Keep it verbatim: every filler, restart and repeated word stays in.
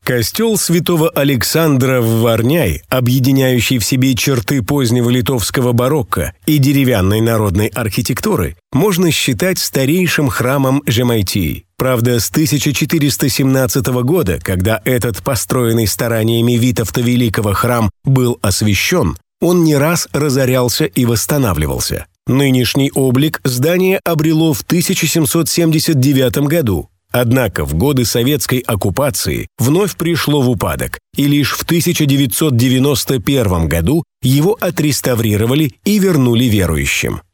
Костел святого Александра в Варняй, объединяющий в себе черты позднего литовского барокко и деревянной народной архитектуры, можно считать старейшим храмом Жемайтии. Правда, с тысяча четыреста семнадцатого года, когда этот построенный стараниями Витовта Великого храм был освящен, он не раз разорялся и восстанавливался. Нынешний облик здания обрело в тысяча семьсот семьдесят девятом году. Однако в годы советской оккупации вновь пришло в упадок, и лишь в тысяча девятьсот девяносто первом году его отреставрировали и вернули верующим.